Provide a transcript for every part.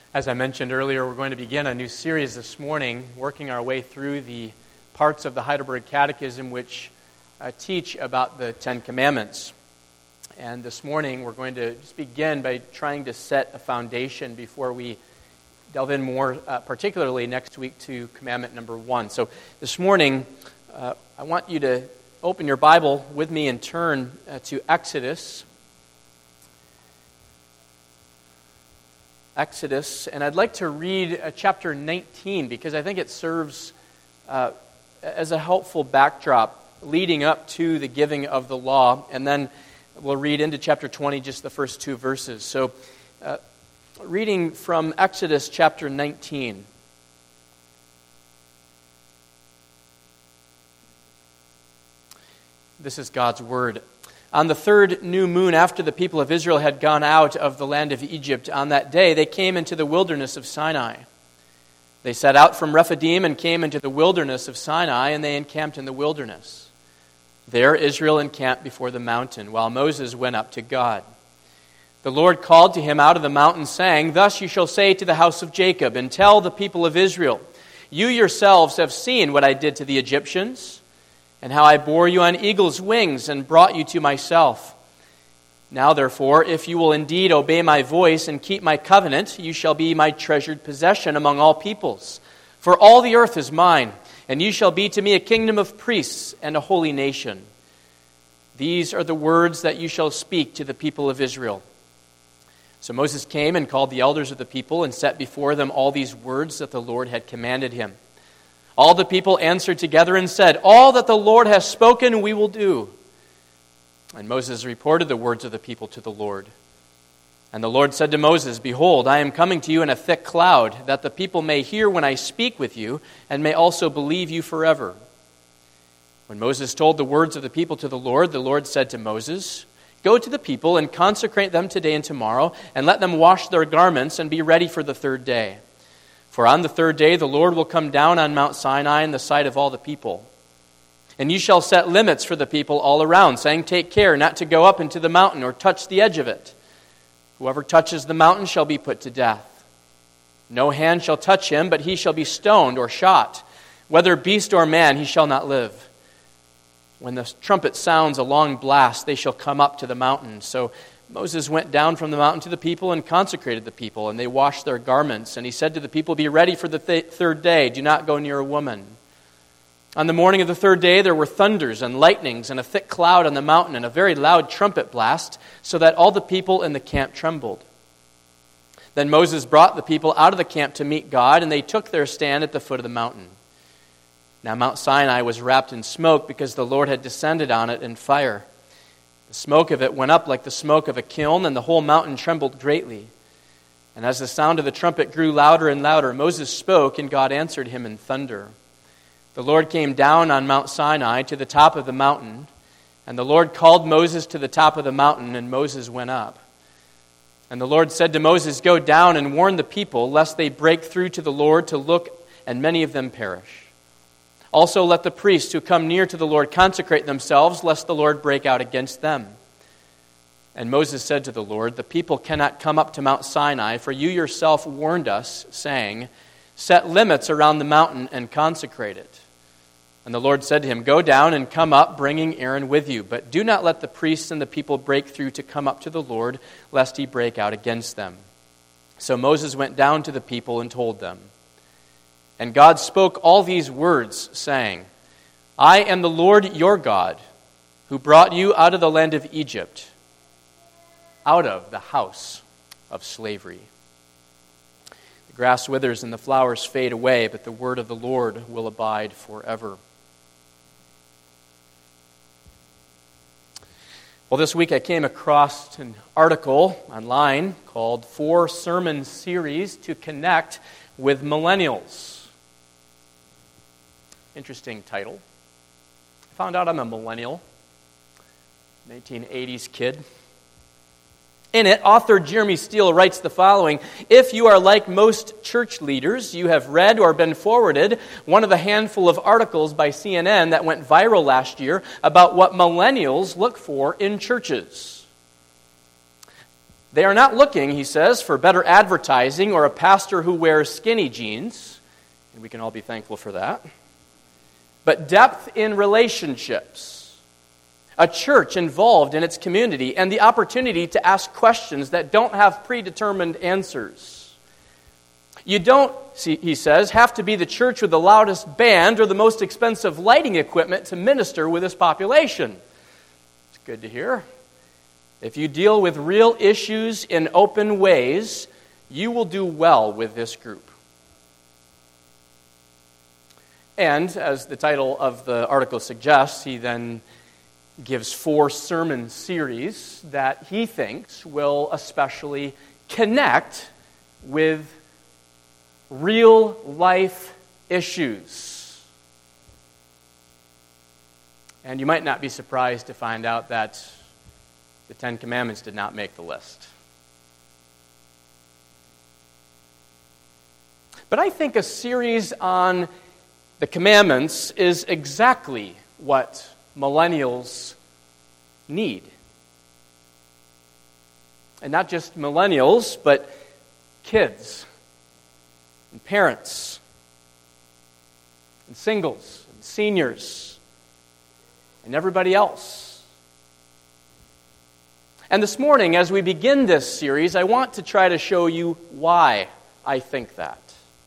As I mentioned earlier, we're going to begin a new series this morning, working our way through the parts of the Heidelberg Catechism which teach about the Ten Commandments. And this morning, we're going to just begin by trying to set a foundation before we delve in more, particularly next week, to commandment number 1. So this morning, I want you to open your Bible with me and turn to Exodus, and I'd like to read chapter 19 because I think it serves as a helpful backdrop leading up to the giving of the law, and then we'll read into chapter 20, just the first two verses. So, reading from Exodus chapter 19. This is God's word. On the third new moon after the people of Israel had gone out of the land of Egypt, on that day they came into the wilderness of Sinai. They set out from Rephidim and came into the wilderness of Sinai, and they encamped in the wilderness. There Israel encamped before the mountain, while Moses went up to God. The Lord called to him out of the mountain, saying, "Thus you shall say to the house of Jacob, and tell the people of Israel, you yourselves have seen what I did to the Egyptians, and how I bore you on eagle's wings and brought you to myself. Now, therefore, if you will indeed obey my voice and keep my covenant, you shall be my treasured possession among all peoples. For all the earth is mine, and you shall be to me a kingdom of priests and a holy nation. These are the words that you shall speak to the people of Israel." So Moses came and called the elders of the people and set before them all these words that the Lord had commanded him. All the people answered together and said, "All that the Lord has spoken we will do." And Moses reported the words of the people to the Lord. And the Lord said to Moses, "Behold, I am coming to you in a thick cloud, that the people may hear when I speak with you, and may also believe you forever." When Moses told the words of the people to the Lord said to Moses, "Go to the people and consecrate them today and tomorrow, and let them wash their garments and be ready for the third day. For on the third day the Lord will come down on Mount Sinai in the sight of all the people. And you shall set limits for the people all around, saying, 'Take care not to go up into the mountain or touch the edge of it. Whoever touches the mountain shall be put to death. No hand shall touch him, but he shall be stoned or shot. Whether beast or man, he shall not live. When the trumpet sounds a long blast, they shall come up to the mountain.' So Moses went down from the mountain to the people and consecrated the people, and they washed their garments. And he said to the people, 'Be ready for the third day. Do not go near a woman.' On the morning of the third day there were thunders and lightnings and a thick cloud on the mountain and a very loud trumpet blast, so that all the people in the camp trembled. Then Moses brought the people out of the camp to meet God, and they took their stand at the foot of the mountain. Now Mount Sinai was wrapped in smoke because the Lord had descended on it in fire. The smoke of it went up like the smoke of a kiln, and the whole mountain trembled greatly. And as the sound of the trumpet grew louder and louder, Moses spoke, and God answered him in thunder. The Lord came down on Mount Sinai to the top of the mountain, and the Lord called Moses to the top of the mountain, and Moses went up. And the Lord said to Moses, "Go down and warn the people, lest they break through to the Lord to look, and many of them perish. Also let the priests who come near to the Lord consecrate themselves, lest the Lord break out against them." And Moses said to the Lord, "The people cannot come up to Mount Sinai, for you yourself warned us, saying, 'Set limits around the mountain and consecrate it.' And the Lord said to him, 'Go down and come up, bringing Aaron with you. But do not let the priests and the people break through to come up to the Lord, lest he break out against them.' So Moses went down to the people and told them. And God spoke all these words, saying, 'I am the Lord your God, who brought you out of the land of Egypt, out of the house of slavery.'" The grass withers and the flowers fade away, but the word of the Lord will abide forever. Well, this week I came across an article online called 4 Sermon Series to Connect with Millennials. Interesting title. I found out I'm a millennial, 1980s kid. In it, author Jeremy Steele writes the following: "If you are like most church leaders, you have read or been forwarded one of the handful of articles by CNN that went viral last year about what millennials look for in churches. They are not looking, he says, for better advertising or a pastor who wears skinny jeans, and we can all be thankful for that, but depth in relationships, a church involved in its community, and the opportunity to ask questions that don't have predetermined answers. You don't, he says, have to be the church with the loudest band or the most expensive lighting equipment to minister with this population. It's good to hear. If you deal with real issues in open ways, you will do well with this group. And, as the title of the article suggests, he then gives 4 sermon series that he thinks will especially connect with real life issues. And you might not be surprised to find out that the 10 Commandments did not make the list. But I think a series on the commandments is exactly what millennials need. And not just millennials, but kids and parents and singles and seniors and everybody else. And this morning, as we begin this series, I want to try to show you why I think that.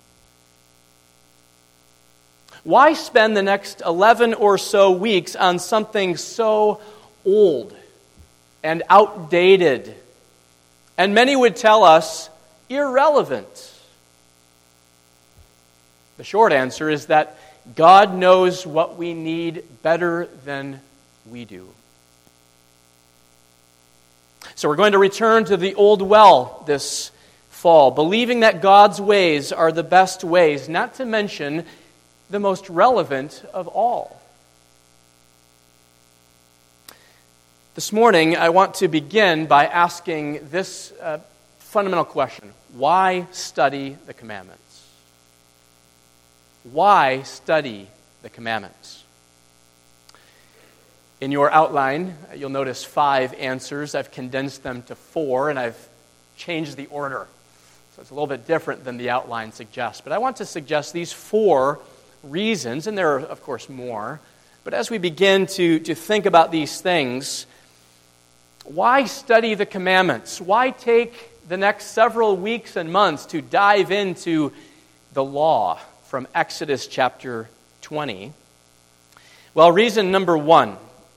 Why spend the next 11 or so weeks on something so old and outdated, and many would tell us irrelevant? The short answer is that God knows what we need better than we do. So we're going to return to the old well this fall, believing that God's ways are the best ways, not to mention the most relevant of all. This morning, I want to begin by asking this fundamental question. Why study the commandments? Why study the commandments? In your outline, you'll notice 5 answers. I've condensed them to 4, and I've changed the order. So it's a little bit different than the outline suggests. But I want to suggest these 4 reasons, and there are, of course, more. But as we begin to think about these things, why study the commandments? Why take the next several weeks and months to dive into the law from Exodus chapter 20? Well, reason number one,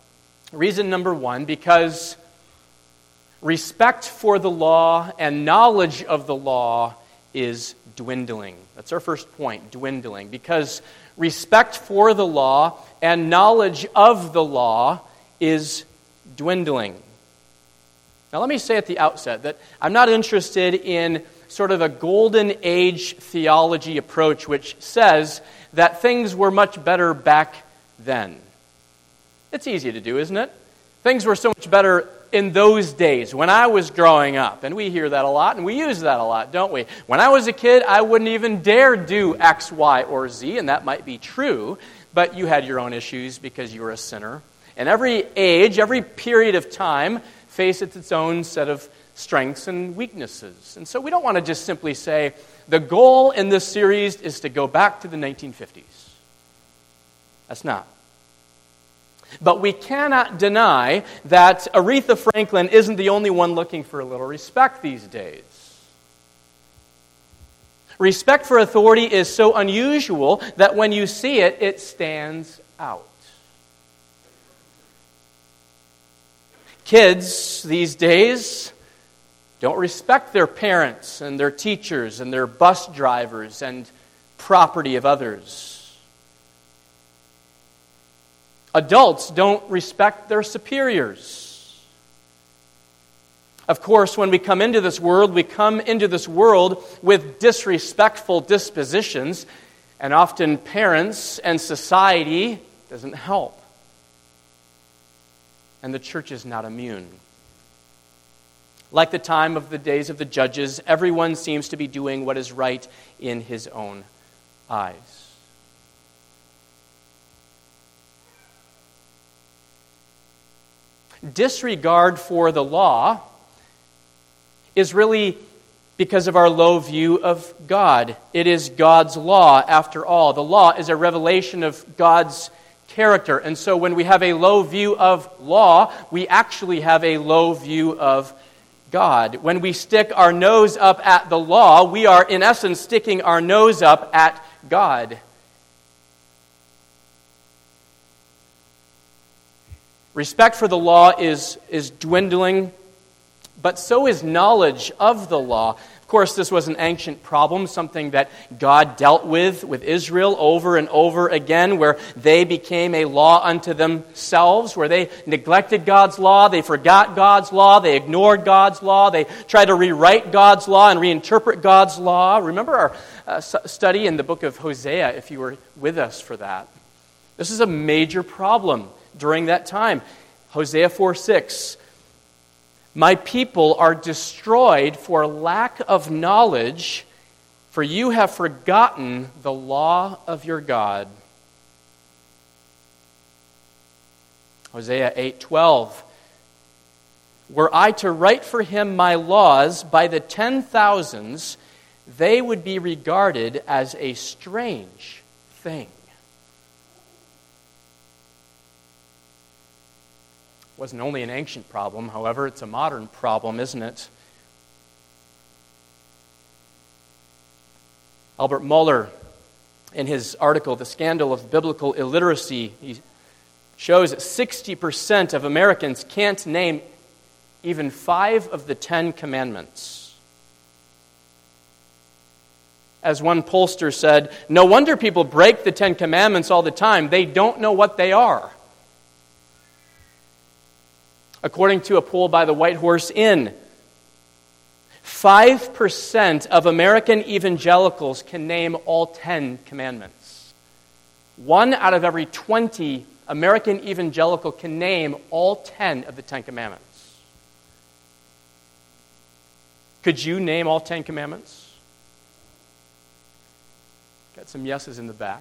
because respect for the law and knowledge of the law is dwindling. That's our first point, dwindling. Because respect for the law and knowledge of the law is dwindling. Now let me say at the outset that I'm not interested in sort of a golden age theology approach which says that things were much better back then. It's easy to do, isn't it? Things were so much better in those days when I was growing up. And we hear that a lot, and we use that a lot, don't we? When I was a kid, I wouldn't even dare do X, Y, or Z, and that might be true, but you had your own issues because you were a sinner. And every age, every period of time faces its own set of strengths and weaknesses. And so we don't want to just simply say, the goal in this series is to go back to the 1950s. That's not. But we cannot deny that Aretha Franklin isn't the only one looking for a little respect these days. Respect for authority is so unusual that when you see it, it stands out. Kids these days don't respect their parents and their teachers and their bus drivers and property of others. Adults don't respect their superiors. Of course, when we come into this world with disrespectful dispositions, and often parents and society doesn't help. And the church is not immune. Like the time of the days of the judges, everyone seems to be doing what is right in his own eyes. Disregard for the law is really because of our low view of God. It is God's law, after all. The law is a revelation of God's character. And so when we have a low view of law, we actually have a low view of God. When we stick our nose up at the law, we are in essence sticking our nose up at God. Respect for the law is dwindling, but so is knowledge of the law. Of course, this was an ancient problem, something that God dealt with Israel over and over again, where they became a law unto themselves, where they neglected God's law, they forgot God's law, they ignored God's law, they tried to rewrite God's law and reinterpret God's law. Remember our study in the book of Hosea, if you were with us for that. This is a major problem during that time. Hosea 4:6. My people are destroyed for lack of knowledge, for you have forgotten the law of your God. Hosea 8:12. Were I to write for him my laws by the 10,000s, they would be regarded as a strange thing. Wasn't only an ancient problem, however, it's a modern problem, isn't it? Albert Mohler, in his article, The Scandal of Biblical Illiteracy, he shows that 60% of Americans can't name even 5 of the 10 commandments. As one pollster said, no wonder people break the 10 commandments all the time. They don't know what they are. According to a poll by the White Horse Inn, 5% of American evangelicals can name all 10 commandments. 1 out of every 20 American evangelical can name all 10 of the 10 commandments. Could you name all 10 commandments? Got some yeses in the back.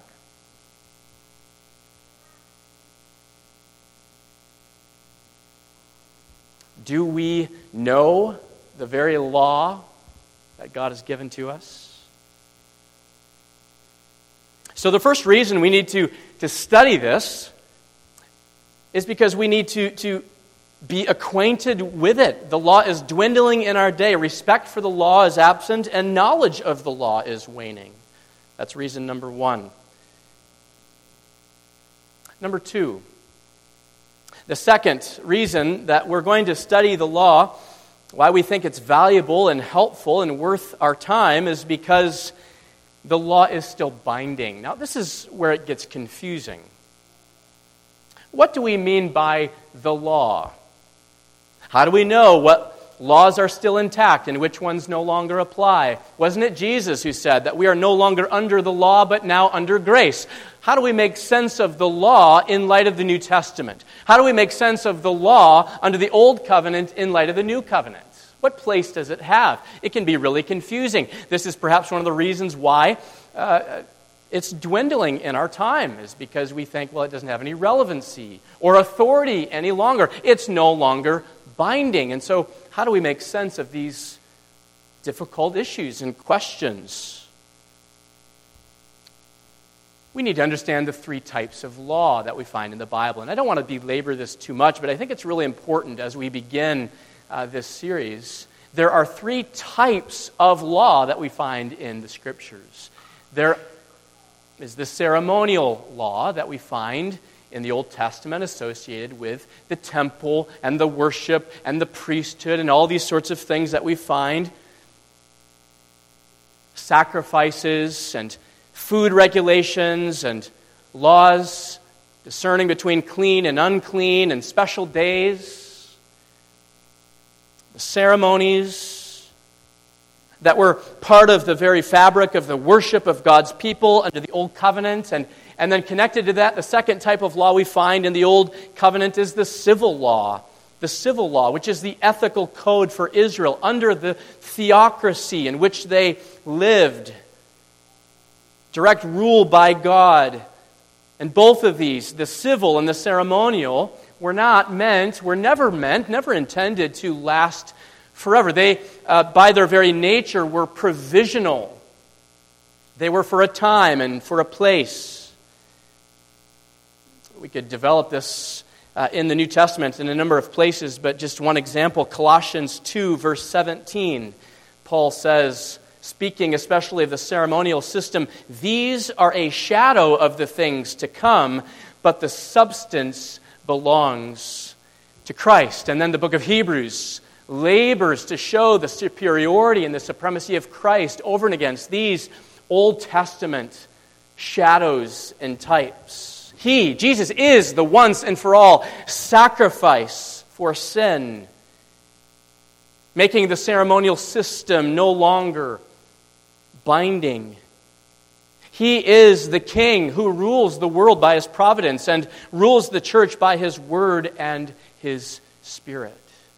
Do we know the very law that God has given to us? So the first reason we need to study this is because we need to be acquainted with it. The law is dwindling in our day. Respect for the law is absent, and knowledge of the law is waning. That's reason number 1. Number 2. The second reason that we're going to study the law, why we think it's valuable and helpful and worth our time, is because the law is still binding. Now, this is where it gets confusing. What do we mean by the law? How do we know what laws are still intact and which ones no longer apply? Wasn't it Jesus who said that we are no longer under the law but now under grace? How do we make sense of the law in light of the New Testament? How do we make sense of the law under the Old Covenant in light of the New Covenant? What place does it have? It can be really confusing. This is perhaps one of the reasons why it's dwindling in our time, is because we think, well, it doesn't have any relevancy or authority any longer. It's no longer binding. And so how do we make sense of these difficult issues and questions? We need to understand the 3 types of law that we find in the Bible. And I don't want to belabor this too much, but I think it's really important as we begin this series. There are 3 types of law that we find in the Scriptures. There is the ceremonial law that we find in the Old Testament associated with the temple and the worship and the priesthood and all these sorts of things that we find. Sacrifices and food regulations and laws discerning between clean and unclean and special days. The ceremonies that were part of the very fabric of the worship of God's people under the Old Covenant. And then connected to that, the second type of law we find in the Old Covenant is the civil law. The civil law, which is the ethical code for Israel under the theocracy in which they lived. Direct rule by God. And both of these, the civil and the ceremonial, were never intended to last forever. They, by their very nature, were provisional. They were for a time and for a place. We could develop this in the New Testament in a number of places, but just one example, Colossians 2, verse 17. Paul says, speaking especially of the ceremonial system, "These are a shadow of the things to come, but the substance belongs to Christ." And then the book of Hebrews labors to show the superiority and the supremacy of Christ over and against these Old Testament shadows and types. He, Jesus, is the once and for all sacrifice for sin, making the ceremonial system no longer binding. He is the King who rules the world by His providence and rules the church by His word and His Spirit.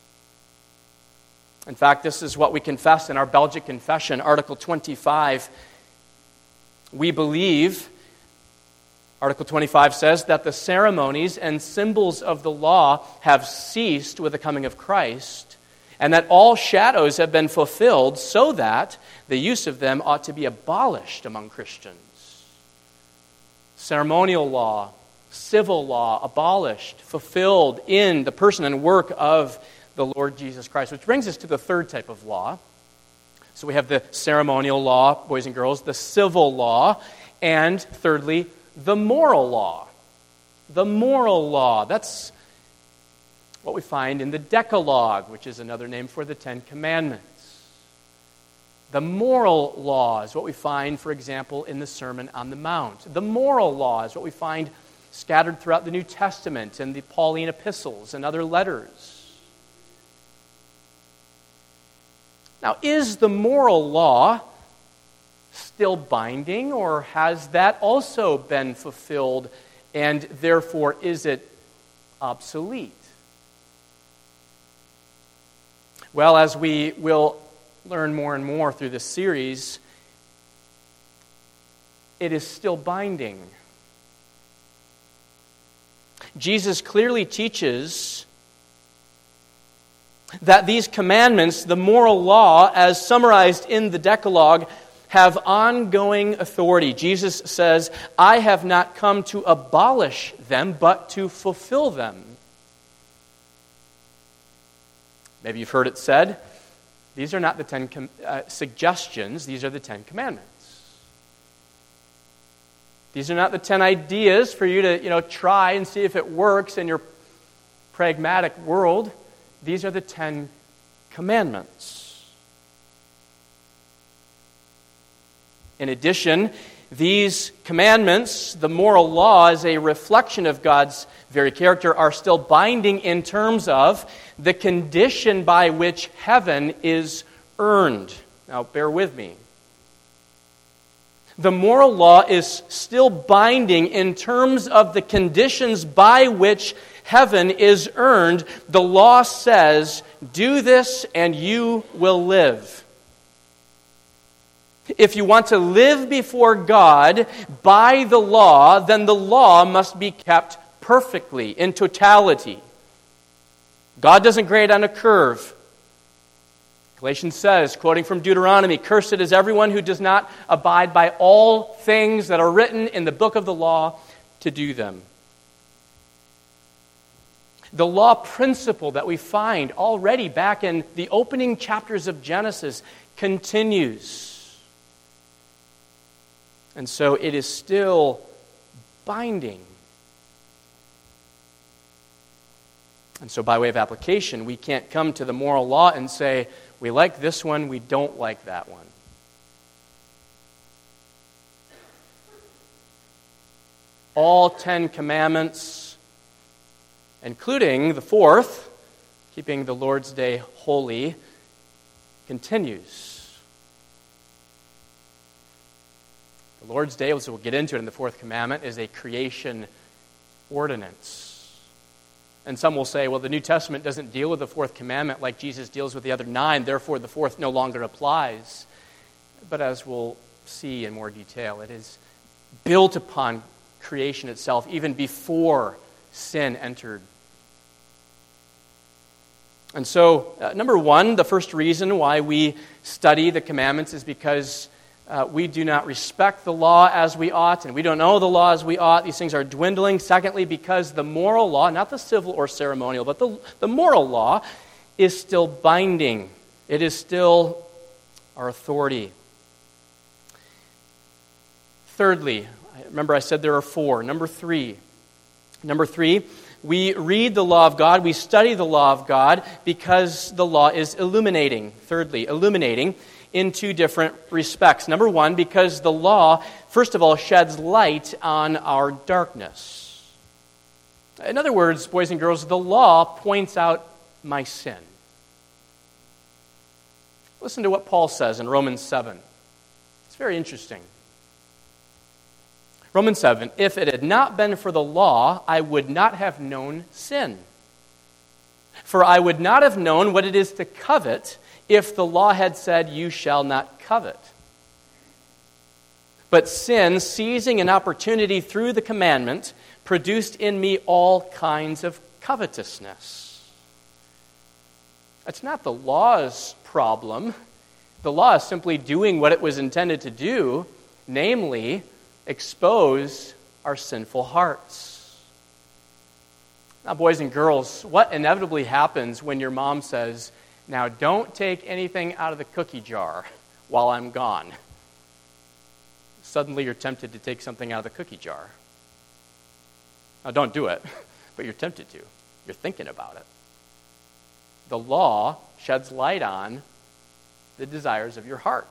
In fact, this is what we confess in our Belgic Confession, Article 25. We believe, Article 25 says, that the ceremonies and symbols of the law have ceased with the coming of Christ, and that all shadows have been fulfilled, so that the use of them ought to be abolished among Christians. Ceremonial law, civil law, abolished, fulfilled in the person and work of the Lord Jesus Christ. Which brings us to the third type of law. So we have the ceremonial law, boys and girls, the civil law, and thirdly, the moral law. The moral law. That's what we find in the Decalogue, which is another name for the Ten Commandments. The moral law is what we find, for example, in the Sermon on the Mount. The moral law is what we find scattered throughout the New Testament and the Pauline epistles and other letters. Now, is the moral law still binding, or has that also been fulfilled, and therefore is it obsolete? Well, as we will learn more and more through this series, it is still binding. Jesus clearly teaches that these commandments, the moral law, as summarized in the Decalogue, have ongoing authority. Jesus says, "I have not come to abolish them, but to fulfill them." Maybe you've heard it said, these are not the 10 suggestions, these are the 10 commandments. These are not the 10 ideas for you to try and see if it works in your pragmatic world. These are the 10 commandments. In addition, these commandments, the moral law, as a reflection of God's very character, are still binding in terms of the condition by which heaven is earned. Now, bear with me. The moral law is still binding in terms of the conditions by which heaven is earned. The law says, "Do this and you will live." If you want to live before God by the law, then the law must be kept perfectly, in totality. God doesn't grade on a curve. Galatians says, quoting from Deuteronomy, "Cursed is everyone who does not abide by all things that are written in the book of the law to do them." The law principle that we find already back in the opening chapters of Genesis continues. And so it is still binding. And so by way of application, we can't come to the moral law and say, we like this one, we don't like that one. All 10 commandments, including the fourth, keeping the Lord's Day holy, continues. The Lord's Day, as we'll get into it in the fourth commandment, is a creation ordinance. And some will say, well, the New Testament doesn't deal with the fourth commandment like Jesus deals with the other 9, therefore the fourth no longer applies. But as we'll see in more detail, it is built upon creation itself, even before sin entered. And so, number one, the first reason why we study the commandments is because we do not respect the law as we ought, and we don't know the law as we ought. These things are dwindling. Secondly, because the moral law, not the civil or ceremonial, but the moral law is still binding. It is still our authority. Thirdly, remember I said there are four. Number three, we read the law of God, we study the law of God because the law is illuminating. Thirdly, illuminating in two different respects. Number one, because the law, first of all, sheds light on our darkness. In other words, boys and girls, the law points out my sin. Listen to what Paul says in Romans 7. It's very interesting. Romans 7, if it had not been for the law, I would not have known sin. For I would not have known what it is to covet if the law had said, you shall not covet. But sin, seizing an opportunity through the commandment, produced in me all kinds of covetousness. That's not the law's problem. The law is simply doing what it was intended to do, namely, expose our sinful hearts. Now, boys and girls, what inevitably happens when your mom says, now don't take anything out of the cookie jar while I'm gone? Suddenly you're tempted to take something out of the cookie jar. Now, don't do it, but you're tempted to. You're thinking about it. The law sheds light on the desires of your heart.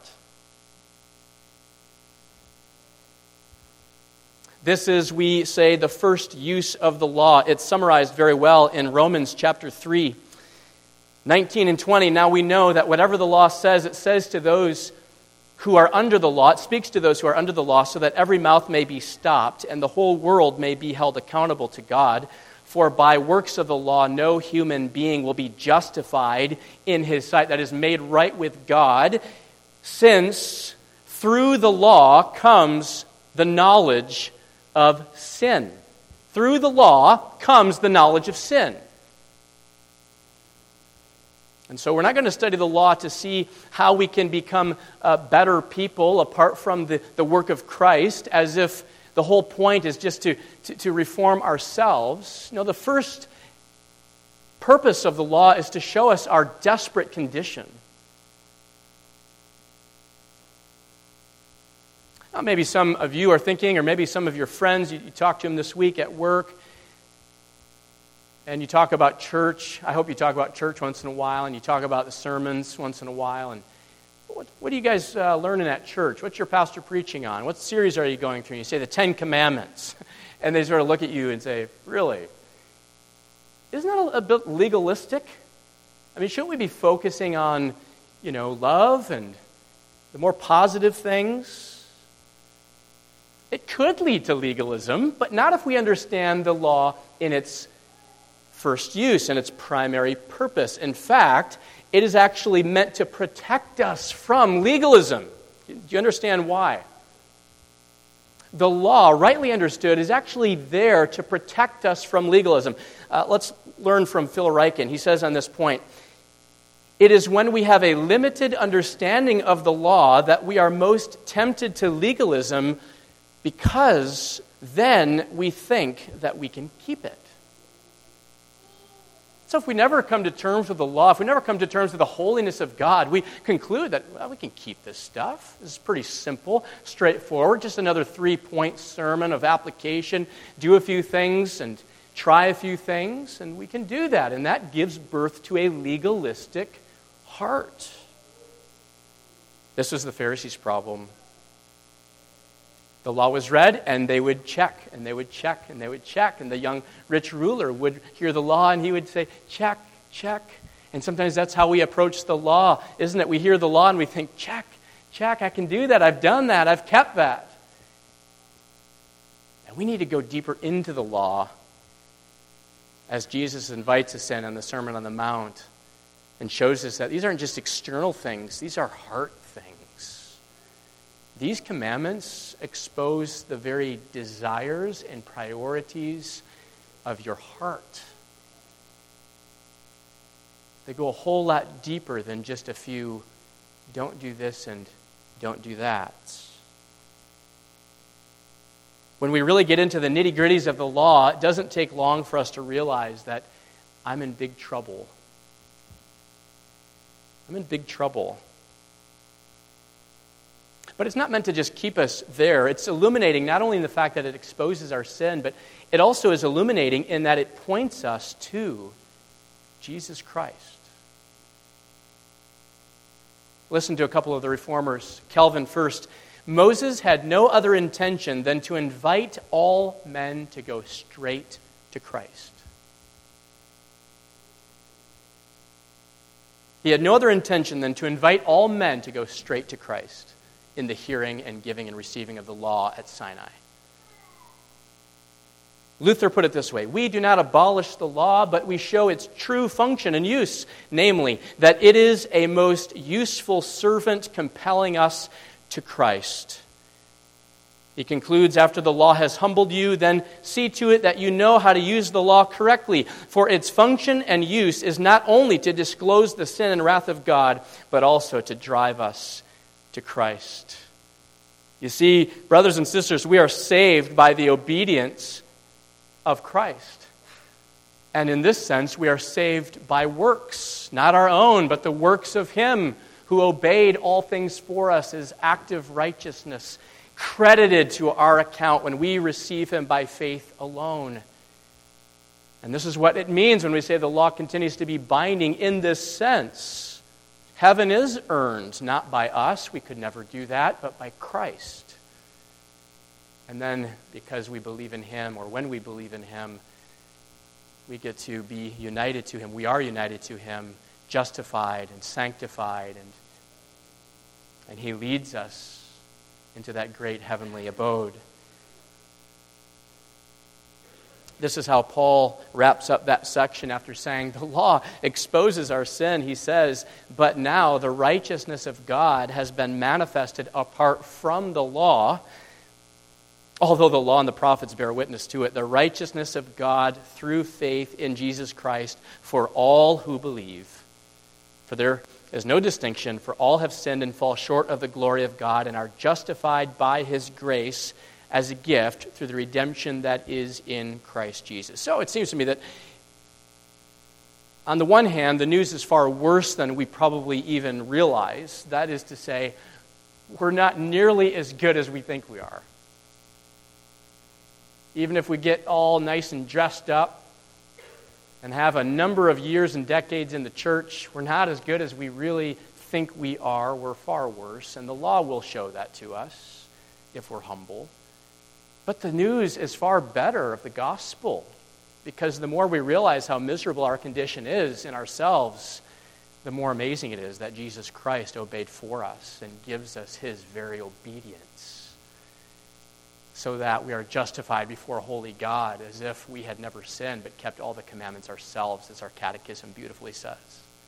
This is, we say, the first use of the law. It's summarized very well in Romans chapter 3, 19 and 20. Now we know that whatever the law says, it says to those who are under the law, it speaks to those who are under the law, so that every mouth may be stopped and the whole world may be held accountable to God. For by works of the law, no human being will be justified in his sight, that is, made right with God, since through the law comes the knowledge of sin. Through the law comes the knowledge of sin. And so we're not going to study the law to see how we can become better people apart from the work of Christ, as if the whole point is just to reform ourselves. No, the first purpose of the law is to show us our desperate condition. Now, maybe some of you are thinking, or maybe some of your friends, you talk to them this week at work, and you talk about church. I hope you talk about church once in a while, and you talk about the sermons once in a while. And what are you guys learning at church? What's your pastor preaching on? What series are you going through? And you say the 10 Commandments. And they sort of look at you and say, really? Isn't that a bit legalistic? I mean, shouldn't we be focusing on, love and the more positive things? It could lead to legalism, but not if we understand the law in its first use and its primary purpose. In fact, it is actually meant to protect us from legalism. Do you understand why? The law, rightly understood, is actually there to protect us from legalism. Let's learn from Phil Ryken. He says on this point, it is when we have a limited understanding of the law that we are most tempted to legalism, because then we think that we can keep it. So if we never come to terms with the law, if we never come to terms with the holiness of God, we conclude that, we can keep this stuff. This is pretty simple, straightforward, just another 3-point sermon of application. Do a few things and try a few things, and we can do that. And that gives birth to a legalistic heart. This was the Pharisees' problem. The law was read, and they would check, and they would check, and they would check. And the young rich ruler would hear the law, and he would say, check, check. And sometimes that's how we approach the law, isn't it? We hear the law, and we think, check, check, I can do that. I've done that. I've kept that. And we need to go deeper into the law, as Jesus invites us in on the Sermon on the Mount and shows us that these aren't just external things. These are heart things. These commandments expose the very desires and priorities of your heart. They go a whole lot deeper than just a few don't do this and don't do that. When we really get into the nitty-gritties of the law, it doesn't take long for us to realize that I'm in big trouble. I'm in big trouble. But it's not meant to just keep us there. It's illuminating not only in the fact that it exposes our sin, but it also is illuminating in that it points us to Jesus Christ. Listen to a couple of the reformers. Calvin first. Moses had no other intention than to invite all men to go straight to Christ. He had no other intention than to invite all men to go straight to Christ in the hearing and giving and receiving of the law at Sinai. Luther put it this way: we do not abolish the law, but we show its true function and use, namely, that it is a most useful servant compelling us to Christ. He concludes, after the law has humbled you, then see to it that you know how to use the law correctly, for its function and use is not only to disclose the sin and wrath of God, but also to drive us to Christ. You see, brothers and sisters, we are saved by the obedience of Christ. And in this sense, we are saved by works, not our own, but the works of Him who obeyed all things for us, His active righteousness, credited to our account when we receive Him by faith alone. And this is what it means when we say the law continues to be binding in this sense. Heaven is earned, not by us, we could never do that, but by Christ. And then, because we believe in Him, or when we believe in Him, we get to be united to Him. We are united to Him, justified and sanctified, and He leads us into that great heavenly abode. This is how Paul wraps up that section after saying the law exposes our sin. He says, but now the righteousness of God has been manifested apart from the law, although the law and the prophets bear witness to it, the righteousness of God through faith in Jesus Christ for all who believe. For there is no distinction, for all have sinned and fall short of the glory of God and are justified by His grace as a gift through the redemption that is in Christ Jesus. So it seems to me that on the one hand, the news is far worse than we probably even realize. That is to say, we're not nearly as good as we think we are. Even if we get all nice and dressed up and have a number of years and decades in the church, we're not as good as we really think we are. We're far worse, and the law will show that to us if we're humble. But the news is far better of the gospel, because the more we realize how miserable our condition is in ourselves, the more amazing it is that Jesus Christ obeyed for us and gives us His very obedience, so that we are justified before a holy God as if we had never sinned but kept all the commandments ourselves, as our catechism beautifully says.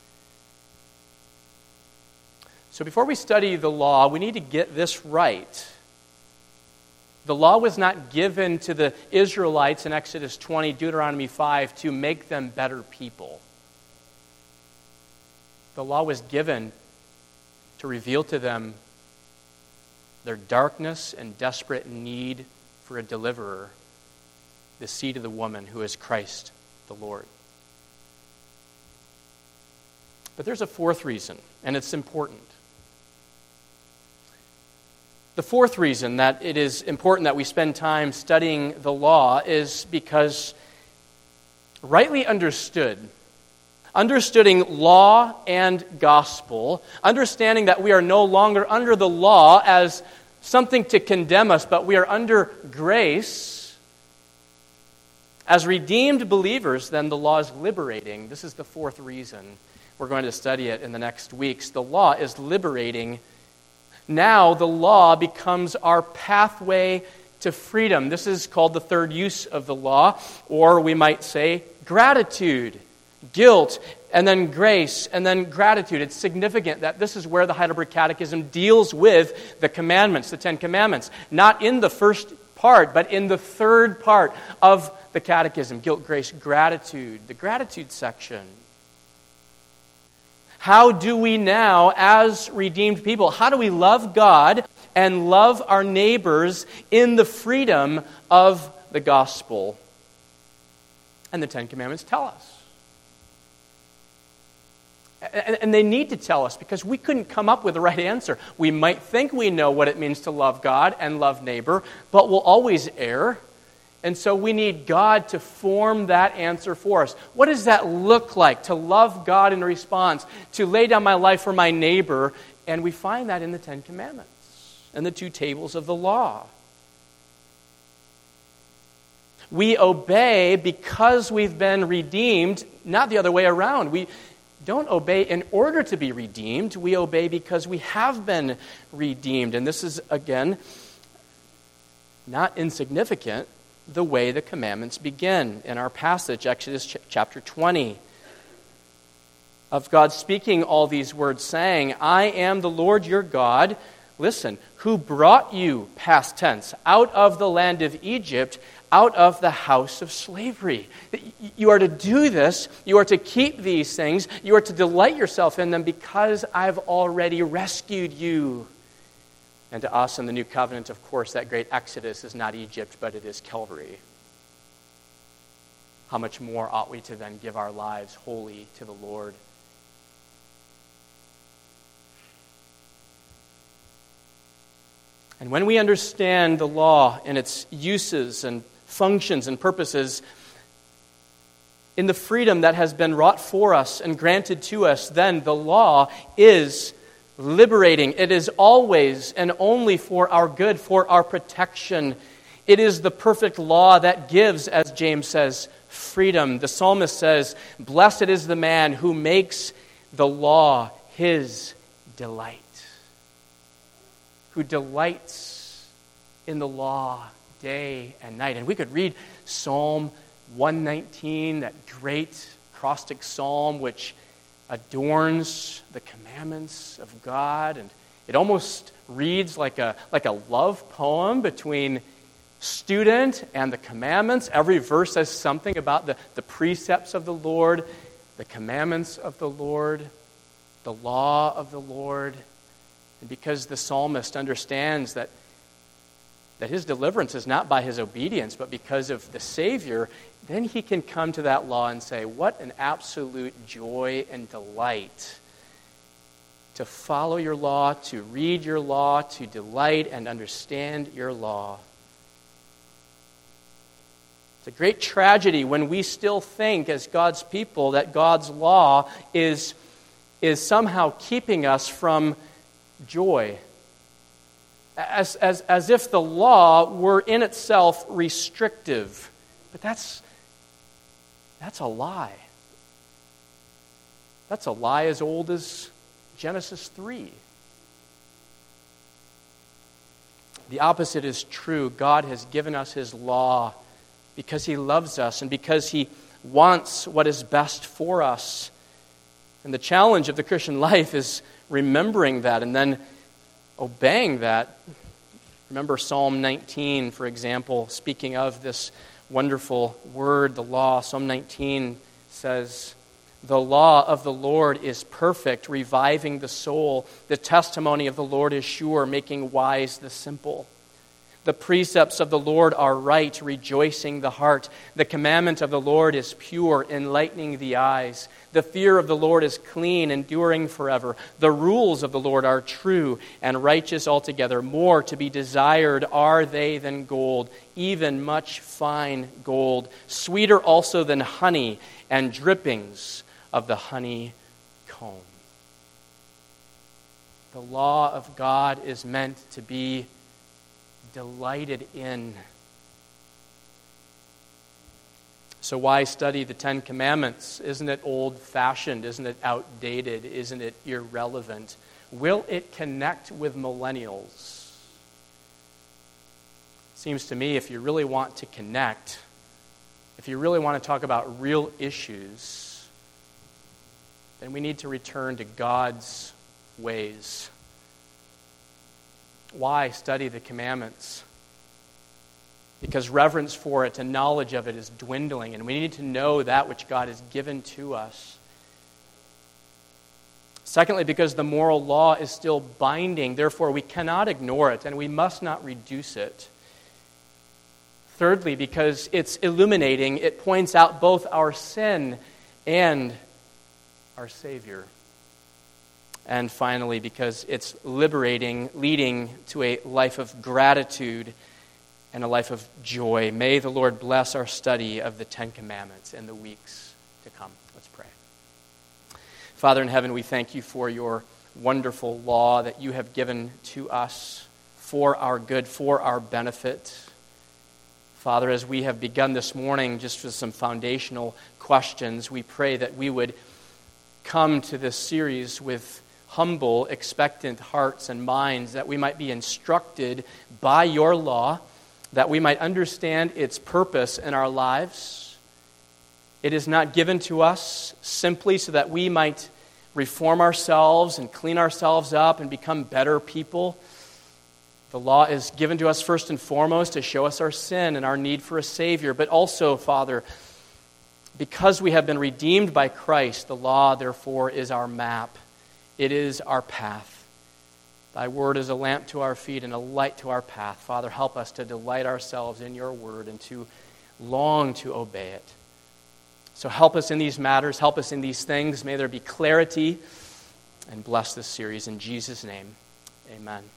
So before we study the law, we need to get this right. The law was not given to the Israelites in Exodus 20, Deuteronomy 5, to make them better people. The law was given to reveal to them their darkness and desperate need for a deliverer, the seed of the woman who is Christ the Lord. But there's a fourth reason, and it's important. The fourth reason that it is important that we spend time studying the law is because, rightly understanding law and gospel, understanding that we are no longer under the law as something to condemn us, but we are under grace. As redeemed believers, then the law is liberating. This is the fourth reason. We're going to study it in the next weeks. The law is liberating. Now the law becomes our pathway to freedom. This is called the third use of the law, or we might say gratitude, guilt, and then grace, and then gratitude. It's significant that this is where the Heidelberg Catechism deals with the commandments, the 10 Commandments. Not in the first part, but in the third part of the Catechism. Guilt, grace, gratitude. The gratitude section. How do we now, as redeemed people, how do we love God and love our neighbors in the freedom of the gospel? And the Ten Commandments tell us. And they need to tell us because we couldn't come up with the right answer. We might think we know what it means to love God and love neighbor, but we'll always err. And so we need God to form that answer for us. What does that look like to love God in response, to lay down my life for my neighbor? And we find that in the Ten Commandments and the two tables of the law. We obey because we've been redeemed, not the other way around. We don't obey in order to be redeemed. We obey because we have been redeemed. And this is, again, not insignificant, the way the commandments begin in our passage, Exodus chapter 20. Of God speaking all these words, saying, I am the Lord your God, listen, who brought you, past tense, out of the land of Egypt, out of the house of slavery. You are to do this, you are to keep these things, you are to delight yourself in them because I've already rescued you. And to us in the new covenant, of course, that great Exodus is not Egypt, but it is Calvary. How much more ought we to then give our lives wholly to the Lord? And when we understand the law and its uses and functions and purposes, in the freedom that has been wrought for us and granted to us, then the law is liberating. It is always and only for our good, for our protection. It is the perfect law that gives, as James says, freedom. The psalmist says, blessed is the man who makes the law his delight. Who delights in the law day and night. And we could read Psalm 119, that great acrostic psalm which adorns the commandments of God, and it almost reads like a love poem between student and the commandments. Every verse says something about the precepts of the Lord, the commandments of the Lord, the law of the Lord. And because the psalmist understands that his deliverance is not by his obedience, but because of the Savior, then he can come to that law and say, what an absolute joy and delight to follow your law, to read your law, to delight and understand your law. It's a great tragedy when we still think as God's people that God's law is somehow keeping us from joy. As if the law were in itself restrictive. But that's a lie. That's a lie as old as Genesis 3. The opposite is true. God has given us His law because He loves us and because He wants what is best for us. And the challenge of the Christian life is remembering that and then obeying that. Remember Psalm 19, for example, speaking of this wonderful word, the law. Psalm 19 says, the law of the Lord is perfect, reviving the soul. The testimony of the Lord is sure, making wise the simple. The precepts of the Lord are right, rejoicing the heart. The commandment of the Lord is pure, enlightening the eyes. The fear of the Lord is clean, enduring forever. The rules of the Lord are true and righteous altogether. More to be desired are they than gold, even much fine gold. Sweeter also than honey and drippings of the honeycomb. The law of God is meant to be delighted in. So why study the Ten Commandments? Isn't it old-fashioned? Isn't it outdated? Isn't it irrelevant? Will it connect with millennials? It seems to me if you really want to connect, if you really want to talk about real issues, then we need to return to God's ways. Why study the commandments? Because reverence for it and knowledge of it is dwindling, and we need to know that which God has given to us. Secondly, because the moral law is still binding, therefore we cannot ignore it and we must not reduce it. Thirdly, because it's illuminating, it points out both our sin and our Savior. And finally, because it's liberating, leading to a life of gratitude and a life of joy. May the Lord bless our study of the Ten Commandments in the weeks to come. Let's pray. Father in heaven, we thank you for your wonderful law that you have given to us for our good, for our benefit. Father, as we have begun this morning just with some foundational questions, we pray that we would come to this series with humble, expectant hearts and minds, that we might be instructed by your law, that we might understand its purpose in our lives. It is not given to us simply so that we might reform ourselves and clean ourselves up and become better people. The law is given to us first and foremost to show us our sin and our need for a Savior, but also, Father, because we have been redeemed by Christ, the law, therefore, is our map. It is our path. Thy word is a lamp to our feet and a light to our path. Father, help us to delight ourselves in your word and to long to obey it. So help us in these matters, help us in these things. May there be clarity, and bless this series in Jesus' name. Amen.